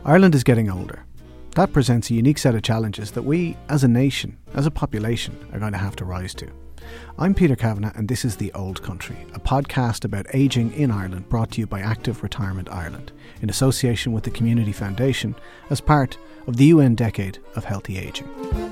Ireland is getting older. That presents a unique set of challenges that we, as a nation, as a population, are going to have to rise to. I'm Peter Kavanagh and this is The Old Country, a podcast about ageing in Ireland brought to you by Active Retirement Ireland, in association with the Community Foundation as part of the UN Decade of Healthy Ageing.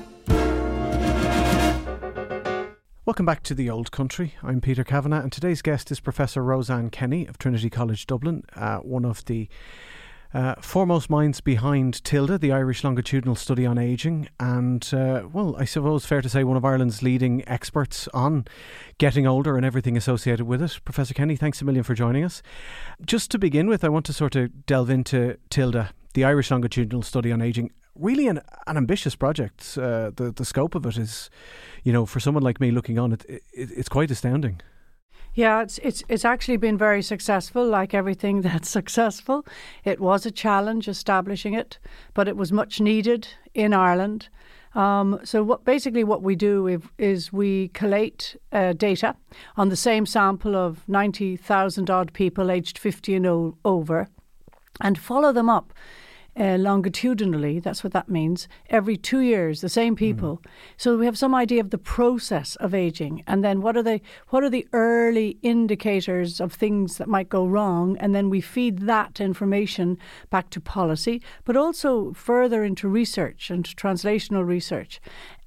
Welcome back to The Old Country. I'm Peter Kavanagh and today's guest is Professor Roseanne Kenny of Trinity College Dublin, one of the foremost minds behind TILDA, the Irish Longitudinal Study on Ageing, and, I suppose fair to say one of Ireland's leading experts on getting older and everything associated with it. Professor Kenny, thanks a million for joining us. Just to begin with, I want to sort of delve into TILDA, the Irish Longitudinal Study on Ageing. Really an ambitious project. The scope of it is, for someone like me looking on, it's quite astounding. Yeah, it's actually been very successful, like everything that's successful. It was a challenge establishing it, but it was much needed in Ireland. So what we do is we collate data on the same sample of 90,000 odd people aged 50 and over and follow them up longitudinally, that's what that means, every 2 years, the same people. So we have some idea of the process of ageing, and then what are the early indicators of things that might go wrong, and then we feed that information back to policy, but also further into research and translational research,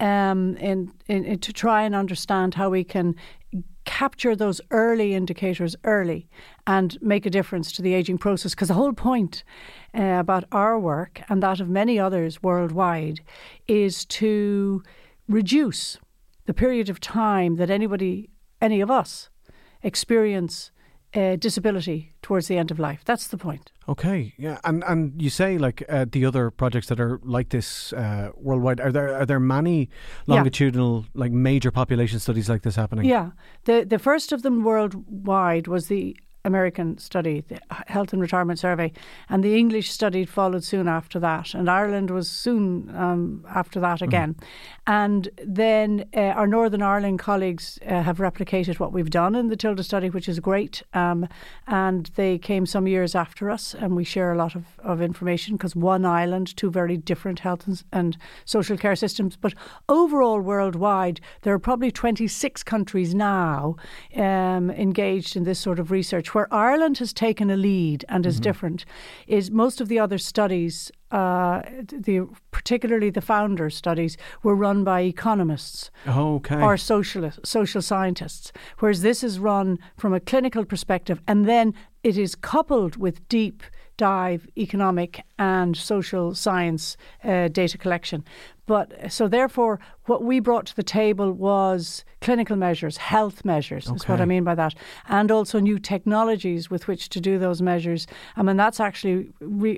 to try and understand how we can capture those early indicators early and make a difference to the ageing process. Because the whole point about our work and that of many others worldwide is to reduce the period of time that any of us experience disability towards the end of life. That's the point. Okay, yeah, and you say the other projects that are like this worldwide. Are there many longitudinal major population studies like this happening? Yeah, the first of them worldwide was the American study, the Health and Retirement Survey, and the English study followed soon after that, and Ireland was soon after that again. And then our Northern Ireland colleagues have replicated what we've done in the TILDA study, which is great, and they came some years after us, and we share a lot of information because one island, two very different health and social care systems. But overall, worldwide, there are probably 26 countries now engaged in this sort of research. Where Ireland has taken a lead and is different is most of the other studies, particularly the founder studies, were run by economists or social scientists, whereas this is run from a clinical perspective, and then it is coupled with deep dive economic and social science data collection. But so therefore, what we brought to the table was clinical measures, health measures, is what I mean by that, and also new technologies with which to do those measures. I mean, that's actually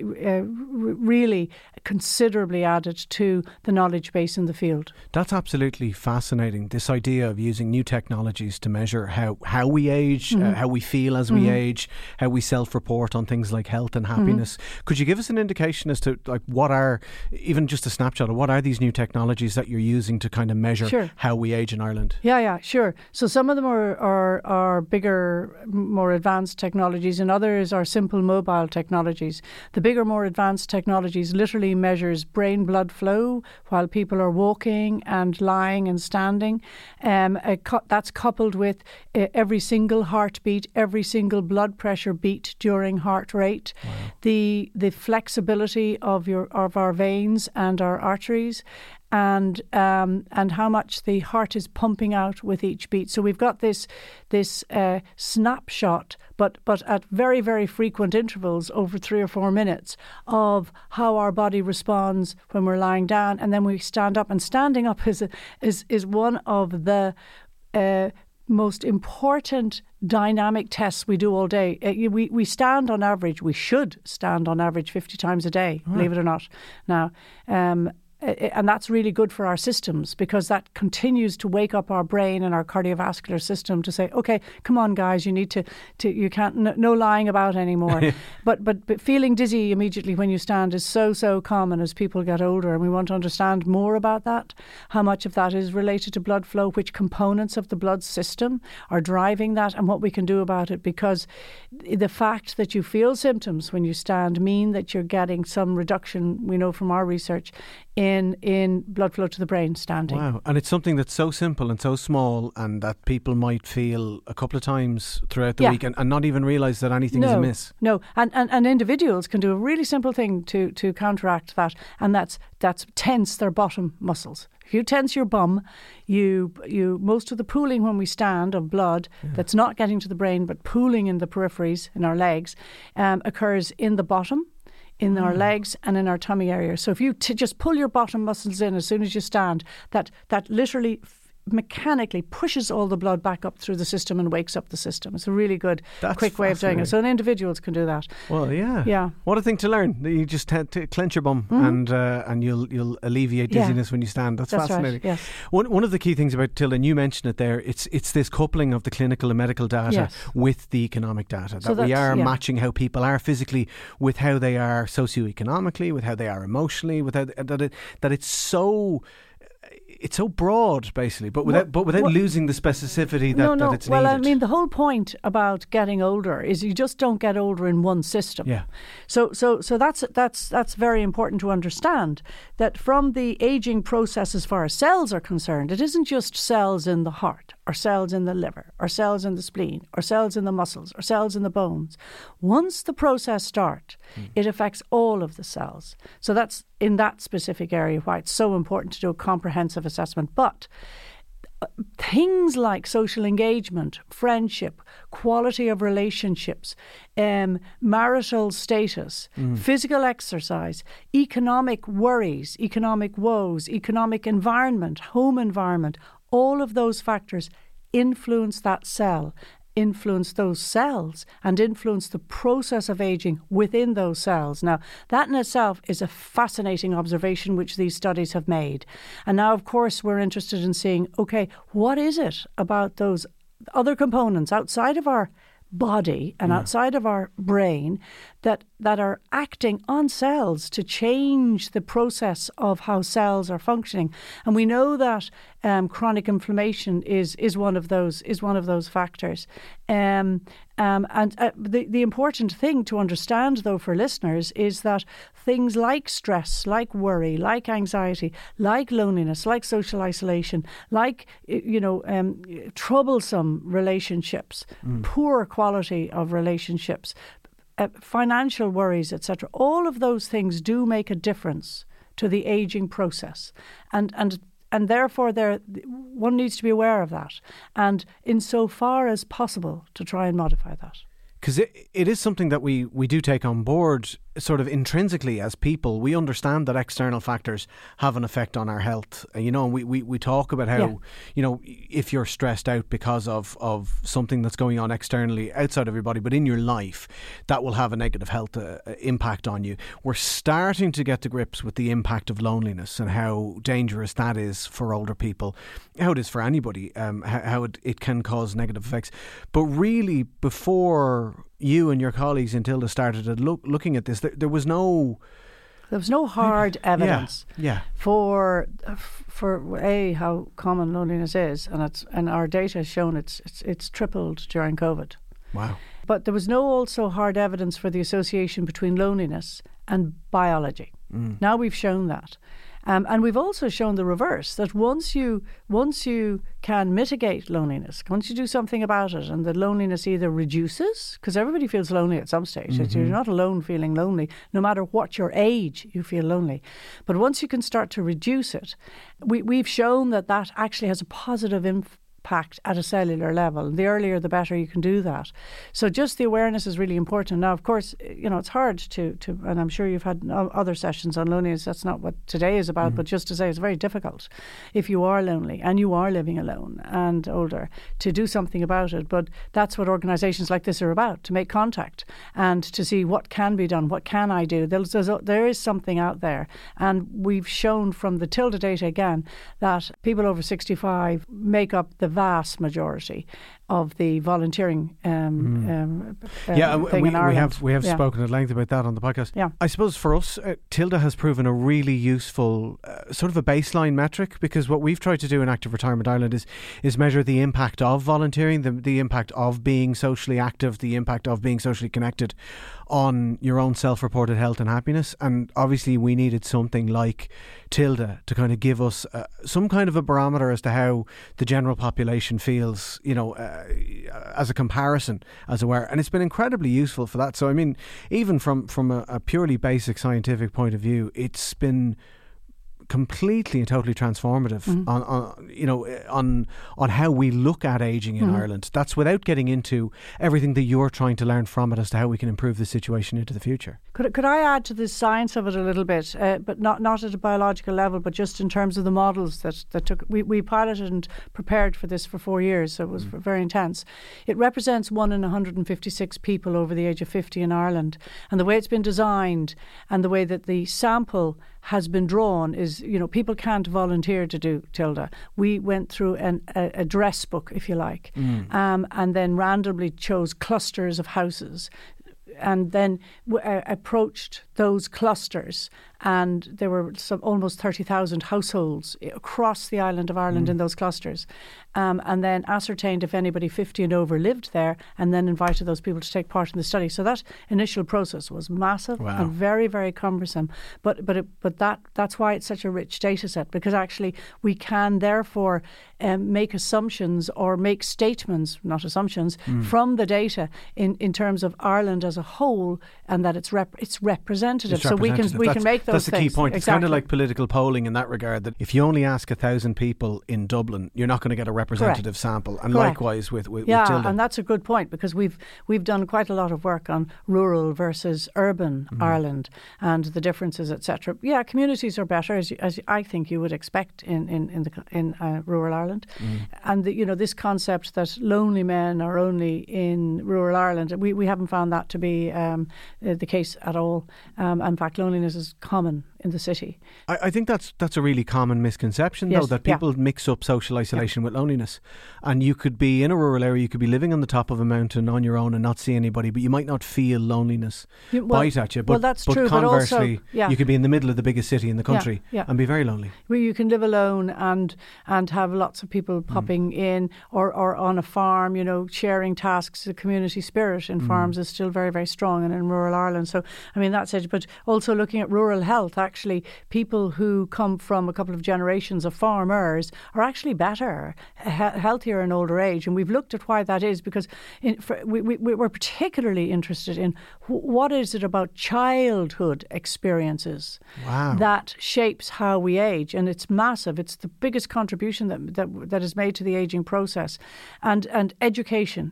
really considerably added to the knowledge base in the field. That's absolutely fascinating, this idea of using new technologies to measure how we age, how we feel as we age, how we self-report on things like health and happiness. Could you give us an indication as to what are, even just a snapshot of what are these new technologies that you're using to kind of measure how we age in Ireland? Yeah, sure. So some of them are bigger, more advanced technologies, and others are simple mobile technologies. The bigger, more advanced technologies literally measures brain blood flow while people are walking and lying and standing. That's coupled with every single heartbeat, every single blood pressure beat during heart rate, the flexibility of our veins and our arteries, and how much the heart is pumping out with each beat. So we've got this snapshot, but at very, very frequent intervals over 3 or 4 minutes of how our body responds when we're lying down, and then we stand up. And standing up is one of the most important dynamic tests we do all day. We stand on average, we should stand on average 50 times a day, believe it or not. Now, And that's really good for our systems, because that continues to wake up our brain and our cardiovascular system to say, okay, come on, guys, you need to you can't, no lying about anymore. but feeling dizzy immediately when you stand is so common as people get older, and we want to understand more about that, how much of that is related to blood flow, which components of the blood system are driving that, and what we can do about it, because the fact that you feel symptoms when you stand mean that you're getting some reduction, we know from our research, in blood flow to the brain standing. Wow. And it's something that's so simple and so small, and that people might feel a couple of times throughout the week and not even realise that anything is amiss. No, and individuals can do a really simple thing to counteract that, and that's tense their bottom muscles. If you tense your bum, you most of the pooling when we stand of blood that's not getting to the brain but pooling in the peripheries in our legs occurs in the bottom, in our legs and in our tummy area. So if you just pull your bottom muscles in as soon as you stand, that literally mechanically pushes all the blood back up through the system and wakes up the system. It's a really good, quick way of doing it. So individuals can do that. Well, yeah. What a thing to learn. You just to clench your bum and you'll alleviate dizziness when you stand. That's fascinating. Right, yes. One of the key things about Tilda, and you mentioned it there, it's this coupling of the clinical and medical data with the economic data. That we are matching how people are physically with how they are socioeconomically, with how they are emotionally, with how that it's so broad, basically, but without losing the specificity that it's needed. Well, I mean, the whole point about getting older is you just don't get older in one system. Yeah. So that's very important to understand, that from the aging process as far as cells are concerned, it isn't just cells in the heart, or cells in the liver, or cells in the spleen, or cells in the muscles, or cells in the bones. Once the process starts, it affects all of the cells. So that's in that specific area why it's so important to do a comprehensive assessment. But things like social engagement, friendship, quality of relationships, marital status, physical exercise, economic worries, economic woes, economic environment, home environment, all of those factors influence that cell, influence those cells, and influence the process of aging within those cells. Now, that in itself is a fascinating observation which these studies have made. And now, of course, we're interested in seeing, okay, what is it about those other components outside of our body and outside of our brain that are acting on cells to change the process of how cells are functioning. And we know that chronic inflammation is one of those factors. The important thing to understand, though, for listeners, is that things like stress, like worry, like anxiety, like loneliness, like social isolation, like troublesome relationships, poor quality of relationships, financial worries, etc. All of those things do make a difference to the aging process, and therefore one needs to be aware of that, and insofar as possible to try and modify that. Because it is something that we do take on board sort of intrinsically as people. We understand that external factors have an effect on our health. We talk about how, if you're stressed out because of something that's going on externally outside of your body, but in your life, that will have a negative health impact on you. We're starting to get to grips with the impact of loneliness and how dangerous that is for older people, how it is for anybody, how it can cause negative effects. But really, before you and your colleagues in Tilda started looking at this, there was no hard evidence for how common loneliness is, and our data has shown it's tripled during COVID. Wow! But there was no also hard evidence for the association between loneliness and biology. Now we've shown that. And we've also shown the reverse, that once you can mitigate loneliness, once you do something about it, and the loneliness either reduces, because everybody feels lonely at some stage. You're not alone feeling lonely. No matter what your age, you feel lonely. But once you can start to reduce it, we've shown that actually has a positive impact impact at a cellular level. The earlier the better you can do that. So just the awareness is really important. Now, of course, it's hard to and I'm sure you've had other sessions on loneliness. That's not what today is about, but just to say it's very difficult if you are lonely and you are living alone and older to do something about it. But that's what organisations like this are about, to make contact and to see what can be done, what can I do. There is something out there. And we've shown from the Tilda data again that people over 65 make up the vast majority of the volunteering thing in Ireland. We have spoken at length about that on the podcast. Yeah. I suppose for us, Tilda has proven a really useful sort of a baseline metric, because what we've tried to do in Active Retirement Ireland is measure the impact of volunteering, the impact of being socially active, the impact of being socially connected on your own self-reported health and happiness. And obviously we needed something like Tilda to kind of give us some kind of a barometer as to how the general population feels, as a comparison, as it were. And it's been incredibly useful for that. So, I mean, even from a purely basic scientific point of view, it's been completely and totally transformative on how we look at ageing in Ireland. That's without getting into everything that you're trying to learn from it as to how we can improve the situation into the future. Could I add to the science of it a little bit, but not at a biological level, but just in terms of the models that took. We piloted and prepared for this for 4 years, so it was very intense. It represents 1 in 156 people over the age of 50 in Ireland, and the way it's been designed and the way that the sample has been drawn is, people can't volunteer to do Tilda. We went through a address book, if you like, and then randomly chose clusters of houses and then approached those clusters, and there were almost 30,000 households across the island of Ireland in those clusters, and then ascertained if anybody 50 and over lived there, and then invited those people to take part in the study. So that initial process was massive and very, very cumbersome. But that's why it's such a rich data set, because actually we can therefore make assumptions or make statements, not assumptions, from the data in terms of Ireland as a whole, and that it's representative. So we can make those things. That's the key point. Exactly. It's kind of like political polling in that regard, that if you only ask 1,000 people in Dublin, you're not going to get a representative sample. And likewise with Tilda. And that's a good point, because we've done quite a lot of work on rural versus urban Ireland and the differences, etc. Yeah, communities are better, as I think you would expect in rural Ireland. And this concept that lonely men are only in rural Ireland, we haven't found that to be the case at all. In fact, loneliness is common in the city. I think that's a really common misconception, though, that people mix up social isolation with loneliness. And you could be in a rural area, you could be living on the top of a mountain on your own and not see anybody, but you might not feel loneliness bite at you. But, that's true. Conversely, but also, you could be in the middle of the biggest city in the country and be very lonely. Well, you can live alone and have lots of people popping in, or on a farm, sharing tasks. The community spirit in farms is still very, very strong, and in rural Ireland. So, I mean, that's it. But also looking at rural health, actually, people who come from a couple of generations of farmers are actually better, healthier in older age. And we've looked at why that is, because we're particularly interested in what is it about childhood experiences that shapes how we age. And it's massive. It's the biggest contribution that is made to the ageing process. And education,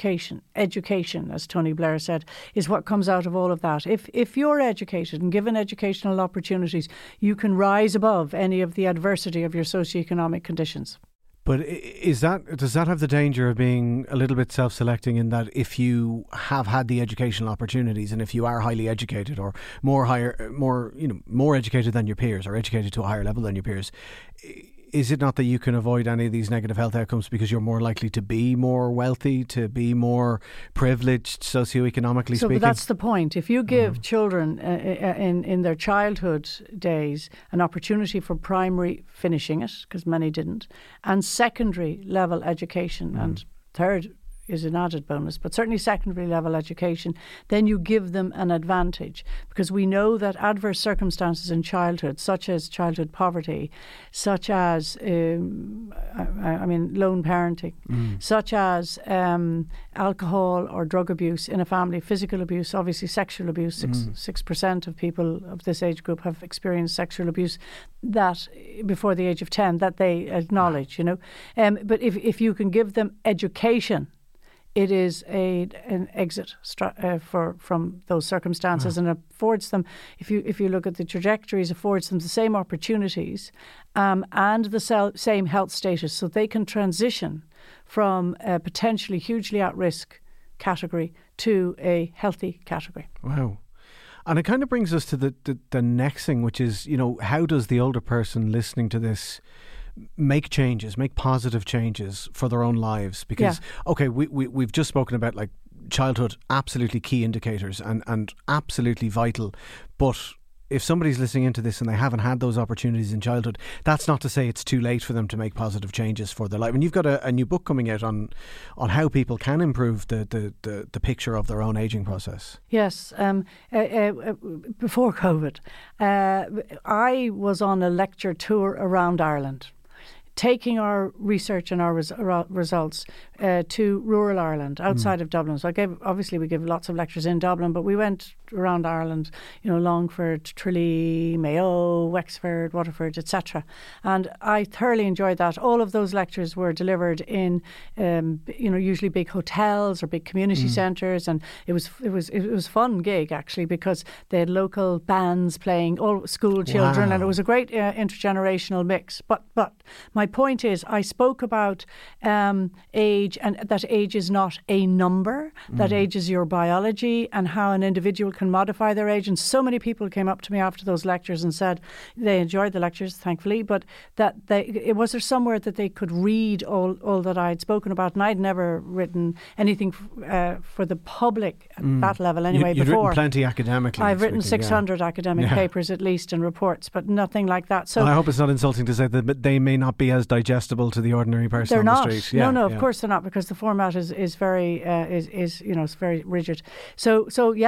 as Tony Blair said, is what comes out of all of that. If you're educated and given educational opportunities, you can rise above any of the adversity of your socioeconomic conditions. But does that have the danger of being a little bit self-selecting, in that if you have had the educational opportunities and if you are highly educated or more educated than your peers, or educated to a higher level than your peers, is it not that you can avoid any of these negative health outcomes because you're more likely to be more wealthy, to be more privileged socioeconomically speaking? So that's the point. If you give children in their childhood days an opportunity for primary, finishing it, because many didn't, and secondary level education, and third is an added bonus, but certainly secondary level education, then you give them an advantage, because we know that adverse circumstances in childhood, such as childhood poverty, such as lone parenting, such as alcohol or drug abuse in a family, physical abuse, obviously sexual abuse. 6% of people of this age group have experienced sexual abuse that before the age of 10 that they acknowledge, but if you can give them education, it is an exit from those circumstances, and affords them, if you look at the trajectories, affords them the same opportunities and the same health status, so they can transition from a potentially hugely at risk category to a healthy category. Wow. And it kind of brings us to the next thing, which is, how does the older person listening to this make positive changes for their own lives? Because, okay, we've just spoken about like childhood, absolutely key indicators and absolutely vital. But if somebody's listening into this and they haven't had those opportunities in childhood, that's not to say it's too late for them to make positive changes for their life. And you've got a new book coming out on how people can improve the picture of their own ageing process. Yes. Before COVID, I was on a lecture tour around Ireland, taking our research and our results to rural Ireland, outside of Dublin. So we give lots of lectures in Dublin, but we went around Ireland, Longford, Tralee, Mayo, Wexford, Waterford, etc. And I thoroughly enjoyed that. All of those lectures were delivered in, usually big hotels or big community centres, and it was a fun gig actually, because they had local bands playing, all school children, and it was a great intergenerational mix. But my point is, I spoke about age, and that age is not a number, that age is your biology, and how an individual can modify their age. And so many people came up to me after those lectures and said they enjoyed the lectures, thankfully, but that was there somewhere that they could read all that I had spoken about. And I'd never written anything for the public at that level anyway. You'd before. Written plenty academically. I've written 600 academic papers at least, and reports, but nothing like that. So, and I hope it's not insulting to say that they may not be as digestible to the ordinary person on the street. They're not. No, of course they're not, because the format is very it's very rigid. So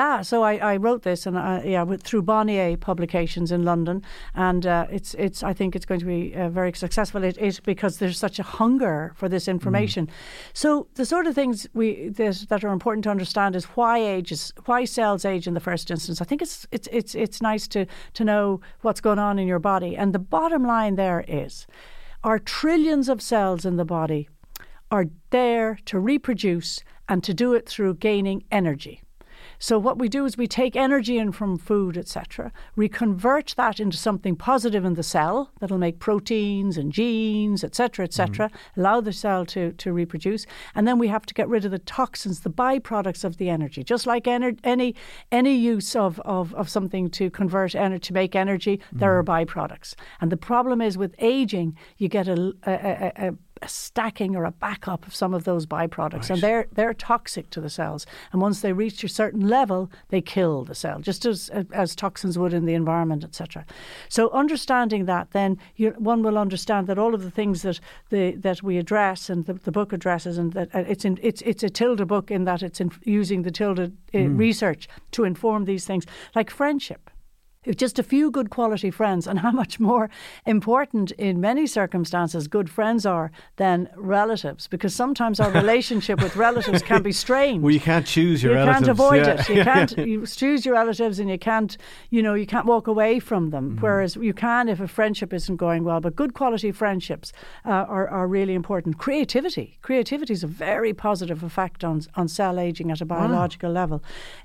I wrote this, and through Bonnier Publications in London, and I think it's going to be very successful. It is because there's such a hunger for this information. So the sort of things that are important to understand is why cells age in the first instance. I think it's nice to know what's going on in your body, and the bottom line there is, our trillions of cells in the body are there to reproduce and to do it through gaining energy. So what we do is we take energy in from food, etc. We convert that into something positive in the cell that'll make proteins and genes, etc., allow the cell to reproduce. And then we have to get rid of the toxins, the byproducts of the energy. Just like any use of something to convert energy, to make energy, there are byproducts. And the problem is, with aging, you get a stacking or a backup of some of those byproducts, and they're toxic to the cells. And once they reach a certain level, they kill the cell, just as toxins would in the environment, etc. So understanding that, then one will understand that all of the things that we address and the book addresses, and that it's a Tilda book in that it's using the Tilda research to inform these things, like friendship. If just a few good quality friends, and how much more important in many circumstances good friends are than relatives, because sometimes our relationship with relatives can be strained. Well, you can't choose your relatives. You can't avoid it. You can't you choose your relatives, and you can't walk away from them. Whereas you can if a friendship isn't going well. But good quality friendships are really important. Creativity is a very positive effect on cell aging at a biological level.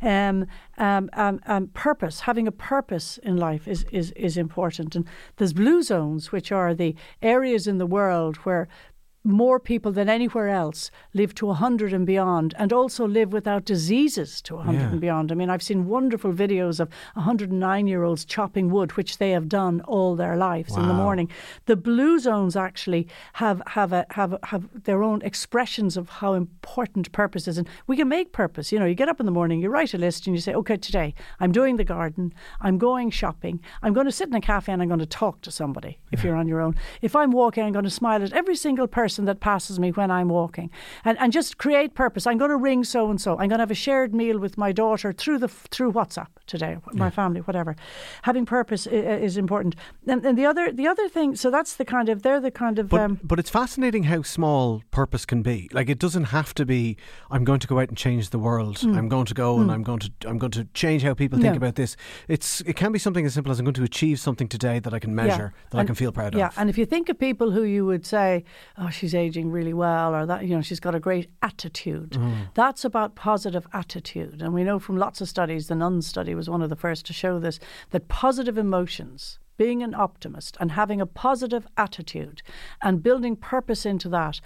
Purpose, having a purpose in life is important. And there's blue zones, which are the areas in the world where more people than anywhere else live to 100 and beyond, and also live without diseases to 100 and beyond. I mean, I've seen wonderful videos of 109-year-olds chopping wood, which they have done all their lives in the morning. The blue zones actually have their own expressions of how important purpose is. And we can make purpose. You get up in the morning, you write a list, and you say, okay, today I'm doing the garden, I'm going shopping, I'm going to sit in a cafe, and I'm going to talk to somebody. If you're on your own. If I'm walking, I'm going to smile at every single person person that passes me when I'm walking. And just create purpose. I'm going to ring so-and-so. I'm going to have a shared meal with my daughter through WhatsApp today, my family, whatever. Having purpose is important. And the other thing, so that's the kind of, they're the kind of... But it's fascinating how small purpose can be. Like, it doesn't have to be, I'm going to go out and change the world. I'm going to go and I'm going to change how people think about this. It can be something as simple as I'm going to achieve something today that I can measure, that I can feel proud of. Yeah, and if you think of people who you would say, oh, she's aging really well, or that, she's got a great attitude. That's about positive attitude. And we know from lots of studies, the Nuns study was one of the first to show this, that positive emotions, being an optimist and having a positive attitude and building purpose into that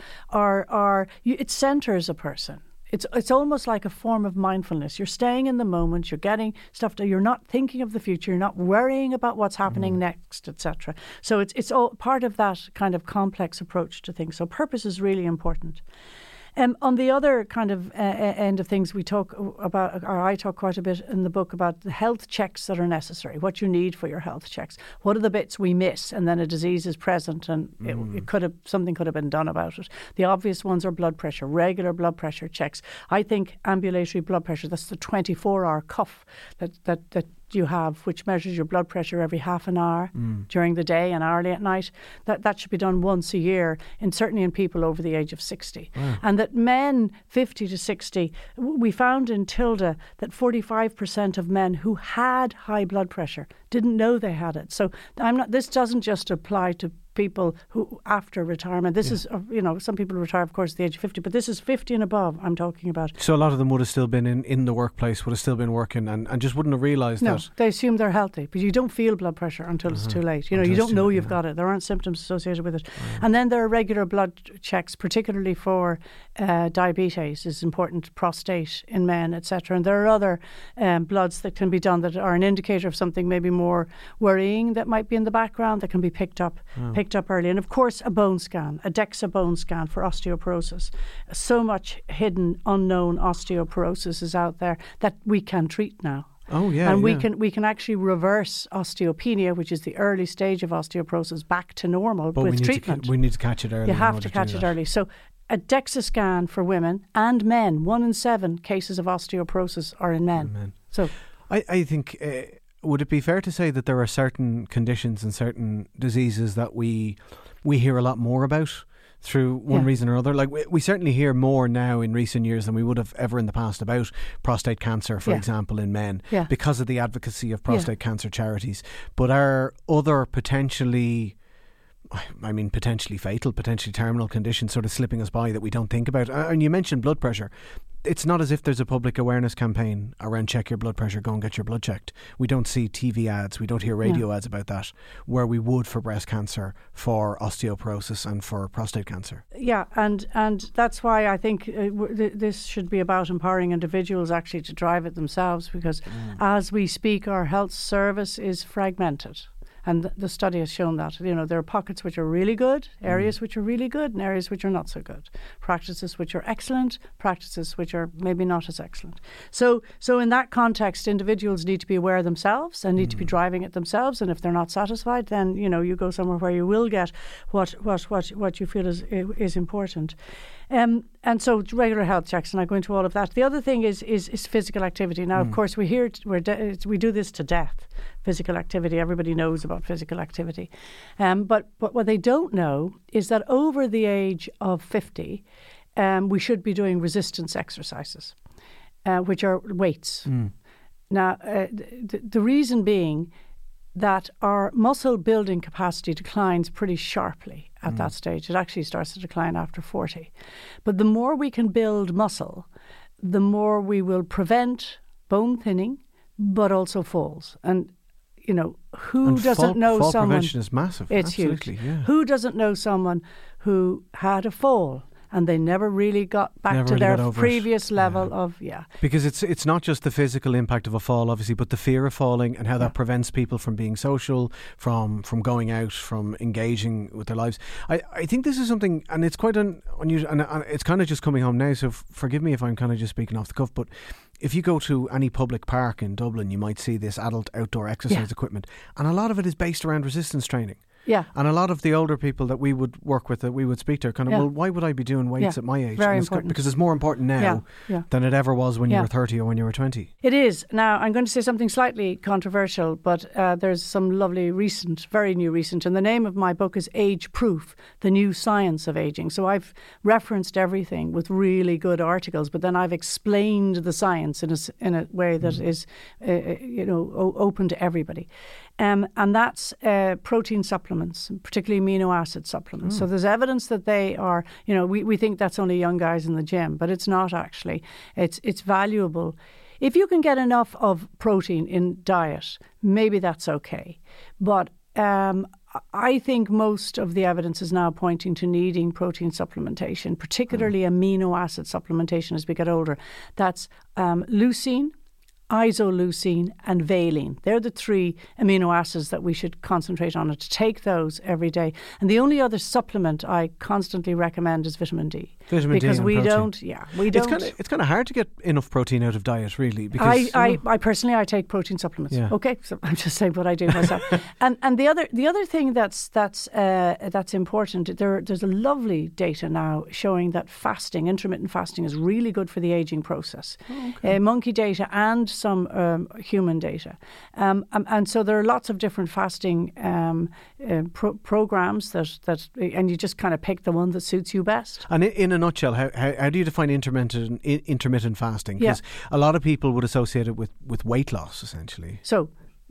it centres a person. It's almost like a form of mindfulness. You're staying in the moment. You're getting stuff done. You're not thinking of the future. You're not worrying about what's happening next, etc. So it's all part of that kind of complex approach to things. So purpose is really important. On the other kind of end of things, we talk about, or I talk quite a bit in the book about the health checks that are necessary, what you need for your health checks. What are the bits we miss, and then a disease is present, and something could have been done about it. The obvious ones are blood pressure, regular blood pressure checks. I think ambulatory blood pressure, that's the 24-hour cuff that you have, which measures your blood pressure every half an hour during the day and hourly at night. That should be done once a year, and certainly in people over the age of 60. And that men 50 to 60, we found in Tilda that 45% of men who had high blood pressure didn't know they had it. So this doesn't just apply to people who after retirement. This is, some people retire, of course, at the age of 50, but this is 50 and above I'm talking about. So a lot of them would have still been in the workplace, would have still been working and just wouldn't have realised that. No, they assume they're healthy, but you don't feel blood pressure until it's too late. You don't know you've got it. There aren't symptoms associated with it. And then there are regular blood checks, particularly for diabetes is important, prostate in men, etc. And there are other bloods that can be done that are an indicator of something maybe more worrying that might be in the background that can be picked up early. And of course, a bone scan, a DEXA bone scan for osteoporosis. So much hidden, unknown osteoporosis is out there that we can treat now. Oh yeah, and we can actually reverse osteopenia, which is the early stage of osteoporosis, back to normal with treatment. We need to catch it early. You have to catch it early. So a DEXA scan for women and men. 1 in 7 cases of osteoporosis are in men. So I think. Would it be fair to say that there are certain conditions and certain diseases that we hear a lot more about through one reason or other? Like we certainly hear more now in recent years than we would have ever in the past about prostate cancer, for example, in men, because of the advocacy of prostate cancer charities. But are other potentially fatal, potentially terminal conditions sort of slipping us by that we don't think about? And you mentioned blood pressure. It's not as if there's a public awareness campaign around check your blood pressure, go and get your blood checked. We don't see TV ads, we don't hear radio ads about that, where we would for breast cancer, for osteoporosis and for prostate cancer. Yeah, and that's why I think this should be about empowering individuals actually to drive it themselves, because as we speak, our health service is fragmented. And the study has shown that, there are pockets which are really good, areas which are really good, and areas which are not so good. Practices which are excellent, practices which are maybe not as excellent. So in that context, individuals need to be aware themselves and need to be driving it themselves. And if they're not satisfied, then, you go somewhere where you will get what you feel is important. And so regular health checks, and I go into all of that. The other thing is physical activity. Now, of course, we do this to death. Physical activity. Everybody knows about physical activity, but what they don't know is that over the age of 50, we should be doing resistance exercises, which are weights. Now, the reason being that our muscle building capacity declines pretty sharply at that stage. It actually starts to decline after 40. But the more we can build muscle, the more we will prevent bone thinning, but also falls. And, who doesn't know fall someone... prevention is massive. It's absolutely, huge. Yeah. Who doesn't know someone who had a fall and they never really got back to their previous level of, Because it's not just the physical impact of a fall, obviously, but the fear of falling and how that prevents people from being social, from going out, from engaging with their lives. I think this is something, and it's quite unusual, and it's kind of just coming home now, so forgive me if I'm kind of just speaking off the cuff, but if you go to any public park in Dublin, you might see this adult outdoor exercise equipment, and a lot of it is based around resistance training. Yeah. And a lot of the older people that we would work with, that we would speak to, are kind of, well, why would I be doing weights at my age? Very important. Because it's more important now than it ever was when you were 30 or when you were 20. It is. Now, I'm going to say something slightly controversial, but there's some lovely very new recent, and the name of my book is Age Proof, The New Science of Aging. So I've referenced everything with really good articles, but then I've explained the science in a way that is, open to everybody. And that's protein supplements, particularly amino acid supplements. So there's evidence that they are, we think that's only young guys in the gym, but it's not actually. It's valuable. If you can get enough of protein in diet, maybe that's okay. But I think most of the evidence is now pointing to needing protein supplementation, particularly amino acid supplementation as we get older. That's leucine, isoleucine and valine. They're the 3 amino acids that we should concentrate on, and to take those every day. And the only other supplement I constantly recommend is vitamin D. Because we don't. It's kind of hard to get enough protein out of diet, really. Because I personally take protein supplements. Yeah. Okay, so I'm just saying what I do myself. and the other thing that's important. There's a lovely data now showing that intermittent fasting, is really good for the aging process. Oh, okay. Monkey data and some human data, and so there are lots of different fasting programs that, and you just kind of pick the one that suits you best. And in a nutshell, how do you define intermittent fasting? Because a lot of people would associate it with weight loss, essentially. So,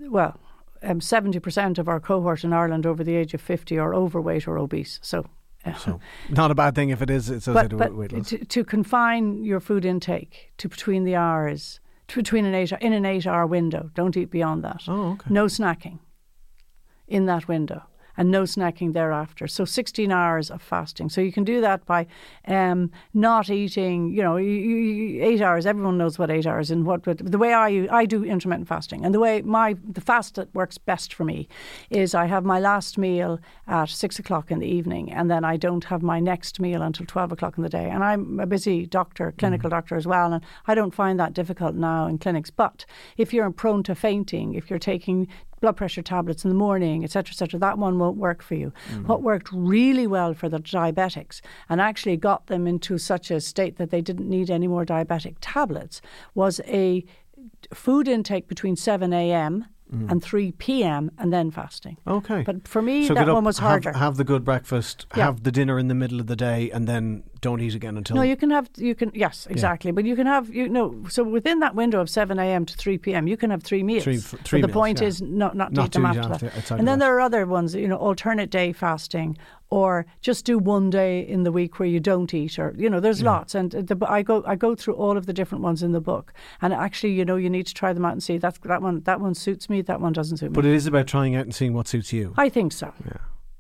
70% of our cohort in Ireland over the age of 50 are overweight or obese. So not a bad thing if it is associated with weight loss. To confine your food intake to between the hours, in an 8-hour window. Don't eat beyond that. Oh, okay. No snacking in that window, and no snacking thereafter. So 16 hours of fasting. So you can do that by not eating, 8 hours. Everyone knows what 8 hours and the way I do intermittent fasting. And the way the fast that works best for me is I have my last meal at 6 o'clock in the evening, and then I don't have my next meal until 12 o'clock in the day. And I'm a busy clinical doctor as well, and I don't find that difficult now in clinics. But if you're prone to fainting, if you're taking blood pressure tablets in the morning, etc., that one won't work for you. What worked really well for the diabetics and actually got them into such a state that they didn't need any more diabetic tablets was a food intake between 7 a.m. and 3 p.m. and then fasting. Okay. But for me, so that one was harder. Have the good breakfast, have the dinner in the middle of the day, and then don't eat again until... No, yes, exactly. But you can have, so within that window of 7 a.m. to 3 p.m, you can have 3 meals. Three but the meals, point is not to eat them after that. And then there are other ones, alternate day fasting, or just do one day in the week where you don't eat, or, there's lots. And I go through all of the different ones in the book. And actually, you need to try them out and see that one suits me, that one doesn't suit me. But it is about trying out and seeing what suits you. I think so. Yeah.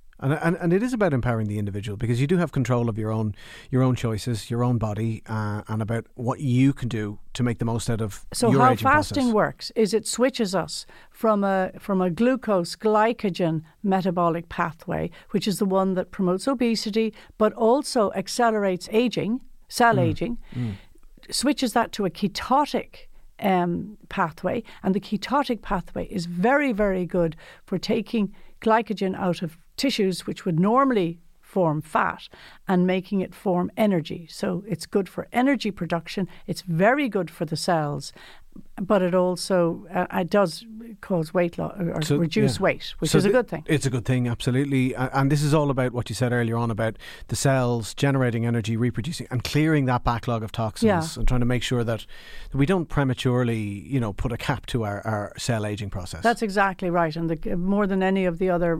And it is about empowering the individual, because you do have control of your own choices, your own body, and about what you can do to make the most out of your aging process. So how fasting works is it switches us from a glucose glycogen metabolic pathway, which is the one that promotes obesity but also accelerates aging, cell aging, switches that to a ketotic pathway, and the ketotic pathway is very, very good for taking glycogen out of tissues which would normally form fat and making it form energy. So it's good for energy production. It's very good for the cells, but it also it does cause weight loss or reduce weight, which is a good thing. It's a good thing, absolutely. And this is all about what you said earlier on about the cells generating energy, reproducing, and clearing that backlog of toxins, and trying to make sure that we don't prematurely, put a cap to our cell aging process. That's exactly right. And more than any of the other,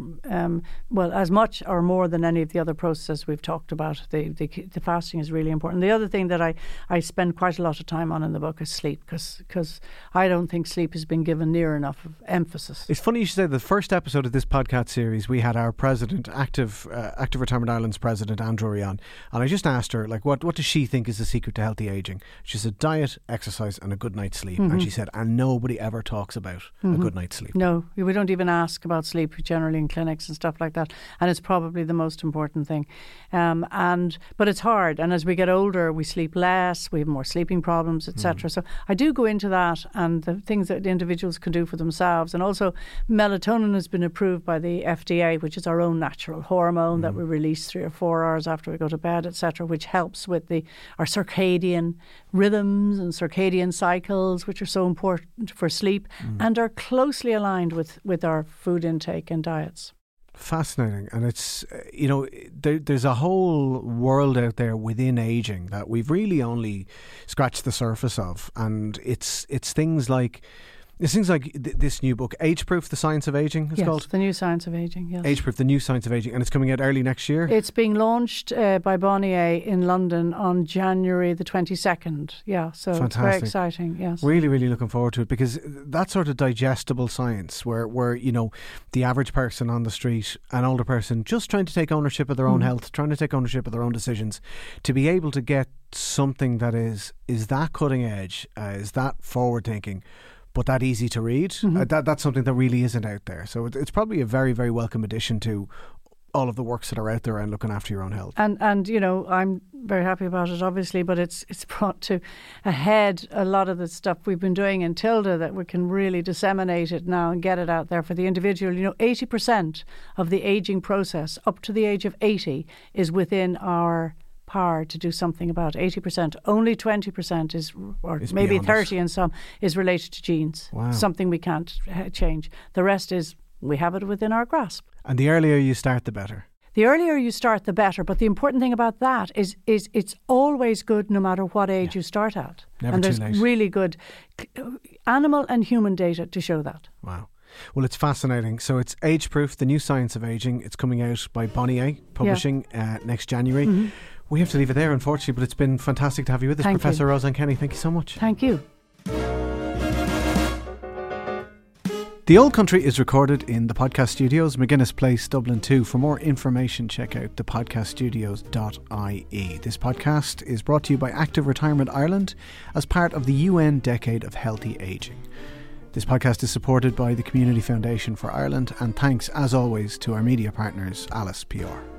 as much or more than any of the other processes we've talked about, the fasting is really important. The other thing that I spend quite a lot of time on in the book is sleep, because I don't think sleep has been given near enough of emphasis. It's funny you should say the first episode of this podcast series, we had our president, Active Retirement Ireland's president, Anne Drury, on, and I just asked her, what does she think is the secret to healthy ageing? She said diet, exercise and a good night's sleep. And she said, and nobody ever talks about a good night's sleep. No, we don't even ask about sleep generally in clinics and stuff like that, and it's probably the most important thing. But it's hard, and as we get older we sleep less, we have more sleeping problems, etc. So I do go into that and the things that the individuals can do for themselves themselves. And also melatonin has been approved by the FDA, which is our own natural hormone that we release 3 or 4 hours after we go to bed, etc., which helps with our circadian rhythms and circadian cycles, which are so important for sleep and are closely aligned with our food intake and diets. Fascinating. And it's, there's a whole world out there within aging that we've really only scratched the surface of. And it's things like this new book, Age Proof, The Science of Aging, it's called. The New Science of Aging, yes. Age Proof, The New Science of Aging. And it's coming out early next year? It's being launched by Bonnier in London on January the 22nd. Yeah, so Fantastic. It's very exciting, yes. Really, really looking forward to it, because that sort of digestible science where the average person on the street, an older person, just trying to take ownership of their own health, trying to take ownership of their own decisions, to be able to get something that is that cutting edge, is that forward thinking, but that easy to read, that's something that really isn't out there. So it's probably a very, very welcome addition to all of the works that are out there and looking after your own health. And I'm very happy about it, obviously, but it's brought to a head a lot of the stuff we've been doing in Tilda, that we can really disseminate it now and get it out there for the individual. 80% of the ageing process up to the age of 80 is within our power to do something about. 80%. Only 20% is maybe 30 and some, is related to genes. Wow. Something we can't change. The rest is, we have it within our grasp. And the earlier you start, the better. The earlier you start, the better. But the important thing about that is it's always good no matter what age you start at. Never and too there's late. Really good animal and human data to show that. Wow. Well, it's fascinating. So it's Age Proof, The New Science of Aging. It's coming out by Bonnier Publishing next January. We have to leave it there, unfortunately, but it's been fantastic to have you with us, Professor Roseanne Kenny. Thank you so much. Thank you. The Old Country is recorded in the podcast studios, McGuinness Place, Dublin 2. For more information, check out thepodcaststudios.ie. This podcast is brought to you by Active Retirement Ireland as part of the UN Decade of Healthy Ageing. This podcast is supported by the Community Foundation for Ireland, and thanks, as always, to our media partners, Alice PR.